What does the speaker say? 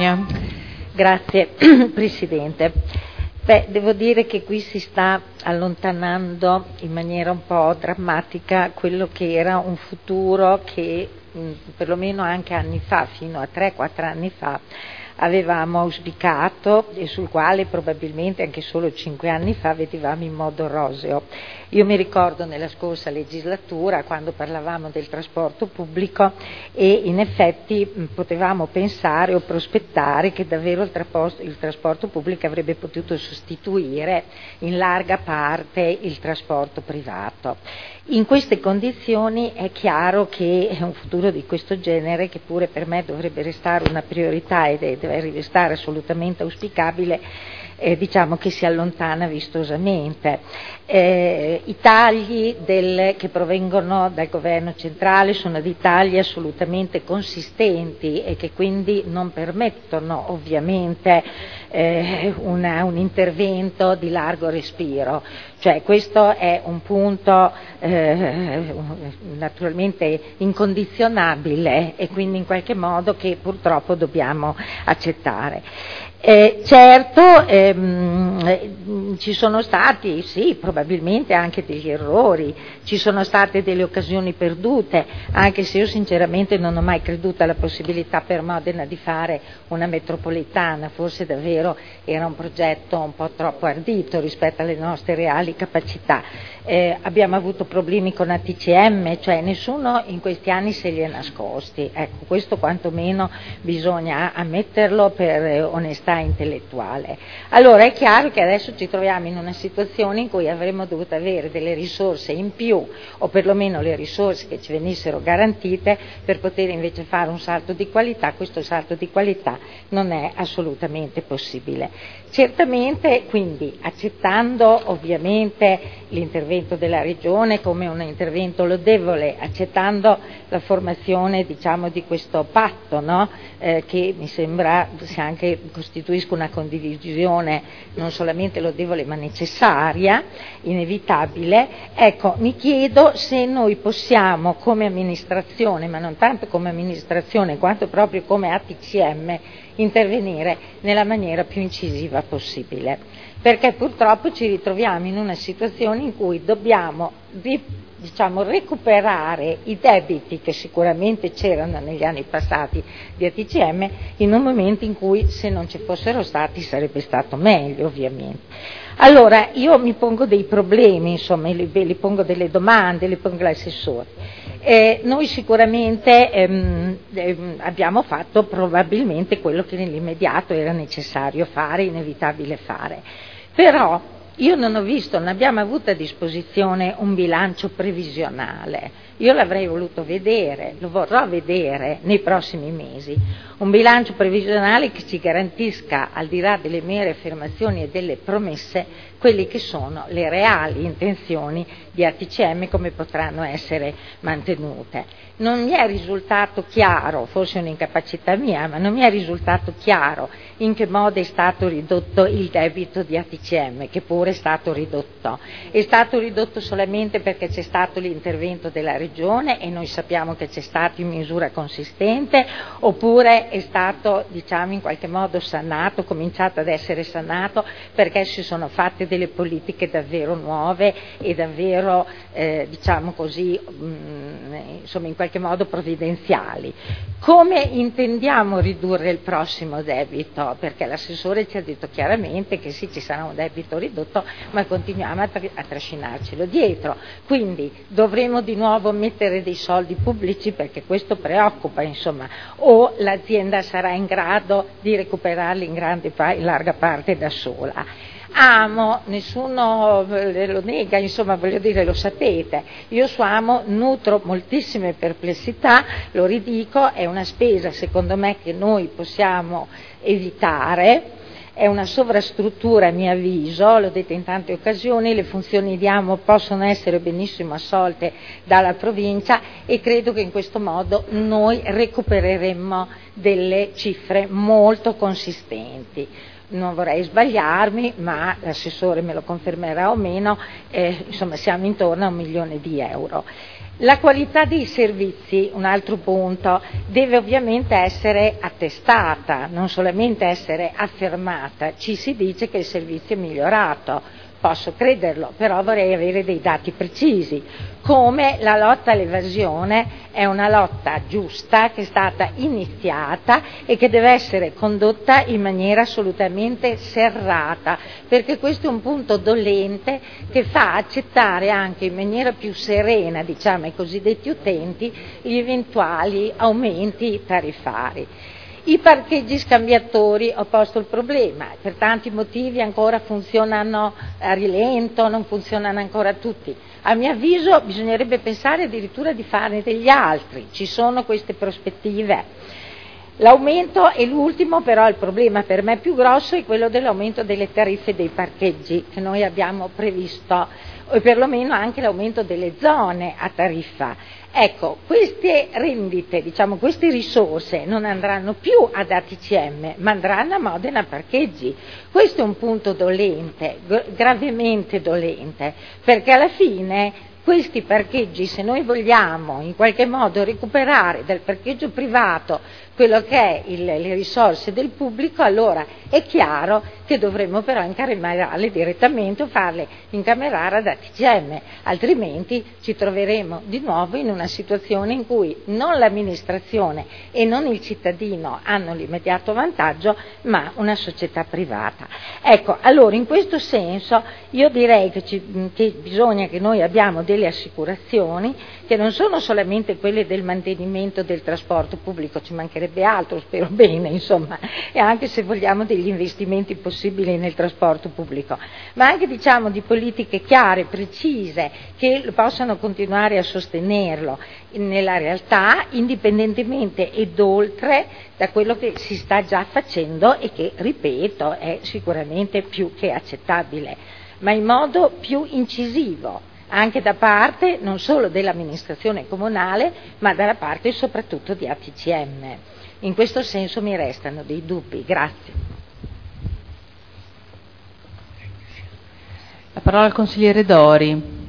Catania. Grazie Presidente. Devo dire che qui si sta allontanando in maniera un po' drammatica quello che era un futuro che perlomeno anche anni fa, fino a 3-4 anni fa, avevamo auspicato e sul quale probabilmente anche solo 5 anni fa vedevamo in modo roseo. Io mi ricordo nella scorsa legislatura quando parlavamo del trasporto pubblico e in effetti potevamo pensare o prospettare che davvero il trasporto pubblico avrebbe potuto sostituire in larga parte il trasporto privato. In queste condizioni è chiaro che un futuro di questo genere, che pure per me dovrebbe restare una priorità ed deve restare assolutamente auspicabile, diciamo che si allontana vistosamente. I tagli che provengono dal governo centrale sono di tagli assolutamente consistenti e che quindi non permettono ovviamente un intervento di largo respiro. Cioè questo è un punto naturalmente incondizionabile e quindi in qualche modo che purtroppo dobbiamo accettare. Certo, ci sono stati, sì, probabilmente anche degli errori, ci sono state delle occasioni perdute, anche se io sinceramente non ho mai creduto alla possibilità per Modena di fare una metropolitana, forse davvero era un progetto un po' troppo ardito rispetto alle nostre reali capacità. Abbiamo avuto problemi con ATCM, cioè nessuno in questi anni se li è nascosti, ecco, questo quantomeno bisogna ammetterlo per onestà intellettuale. Allora è chiaro che adesso ci troviamo in una situazione in cui avremmo dovuto avere delle risorse in più o perlomeno le risorse che ci venissero garantite per poter invece fare un salto di qualità. Questo salto di qualità non è assolutamente possibile. Certamente quindi accettando ovviamente l'intervento della Regione come un intervento lodevole, accettando la formazione diciamo di questo patto, no? Che mi sembra anche costituisca una condivisione non solamente lodevole ma necessaria, inevitabile. Ecco, mi chiedo se noi possiamo come amministrazione, ma non tanto come amministrazione quanto proprio come ATCM, intervenire nella maniera più incisiva possibile, perché purtroppo ci ritroviamo in una situazione in cui dobbiamo recuperare i debiti che sicuramente c'erano negli anni passati di ATCM in un momento in cui se non ci fossero stati sarebbe stato meglio ovviamente. Allora io mi pongo dei problemi, insomma, li pongo delle domande, li pongo all'assessore. Noi sicuramente abbiamo fatto probabilmente quello che nell'immediato era necessario fare, inevitabile fare, però io non abbiamo avuto a disposizione un bilancio previsionale. Io l'avrei voluto vedere, lo vorrò vedere nei prossimi mesi, un bilancio previsionale che ci garantisca, al di là delle mere affermazioni e delle promesse, quelle che sono le reali intenzioni di ATCM, come potranno essere mantenute. Non mi è risultato chiaro, forse è un'incapacità mia, ma non mi è risultato chiaro in che modo è stato ridotto il debito di ATCM, che pure è stato ridotto. È stato ridotto solamente perché c'è stato l'intervento della Regione e noi sappiamo che c'è stato in misura consistente, oppure è stato in qualche modo sanato, cominciato ad essere sanato perché si sono fatte delle politiche davvero nuove e davvero in qualche modo provvidenziali. Come intendiamo ridurre il prossimo debito? Perché l'assessore ci ha detto chiaramente che sì, ci sarà un debito ridotto, ma continuiamo a trascinarcelo dietro, quindi dovremo di nuovo mettere dei soldi pubblici, perché questo preoccupa, insomma, o l'azienda sarà in grado di recuperarli in larga parte da sola. Amo, nessuno lo nega, insomma, voglio dire, lo sapete, io su Amo nutro moltissime perplessità, lo ridico, è una spesa secondo me che noi possiamo evitare. È una sovrastruttura a mio avviso, l'ho detto in tante occasioni, le funzioni di Amo possono essere benissimo assolte dalla provincia e credo che in questo modo noi recupereremmo delle cifre molto consistenti. Non vorrei sbagliarmi, ma l'assessore me lo confermerà o meno, insomma siamo intorno a 1 milione di euro. La qualità dei servizi, un altro punto, deve ovviamente essere attestata, non solamente essere affermata. Ci si dice che il servizio è migliorato, posso crederlo, però vorrei avere dei dati precisi, come la lotta all'evasione è una lotta giusta che è stata iniziata e che deve essere condotta in maniera assolutamente serrata, perché questo è un punto dolente che fa accettare anche in maniera più serena, diciamo, ai cosiddetti utenti gli eventuali aumenti tariffari. I parcheggi scambiatori, ho posto il problema, per tanti motivi ancora funzionano a rilento, non funzionano ancora tutti. A mio avviso bisognerebbe pensare addirittura di farne degli altri, ci sono queste prospettive. L'aumento è l'ultimo, però il problema per me più grosso è quello dell'aumento delle tariffe dei parcheggi che noi abbiamo previsto, o perlomeno anche l'aumento delle zone a tariffa. Ecco, queste rendite, diciamo, queste risorse non andranno più ad ATCM, ma andranno a Modena Parcheggi. Questo è un punto dolente, gravemente dolente, perché alla fine questi parcheggi, se noi vogliamo in qualche modo recuperare dal parcheggio privato quello che è le risorse del pubblico, allora è chiaro che dovremmo però incamerarle direttamente o farle incamerare ad ATCM, altrimenti ci troveremo di nuovo in una situazione in cui non l'amministrazione e non il cittadino hanno l'immediato vantaggio, ma una società privata. Ecco, allora in questo senso io direi che bisogna che noi abbiamo delle assicurazioni che non sono solamente quelle del mantenimento del trasporto pubblico, ci mancherebbe altro, spero bene, insomma, e anche se vogliamo degli investimenti possibili nel trasporto pubblico, ma anche diciamo di politiche chiare, precise, che possano continuare a sostenerlo nella realtà, indipendentemente ed oltre da quello che si sta già facendo e che, ripeto, è sicuramente più che accettabile, ma in modo più incisivo, anche da parte non solo dell'amministrazione comunale, ma dalla parte soprattutto di ATCM. In questo senso mi restano dei dubbi. Grazie. La parola al consigliere Dori.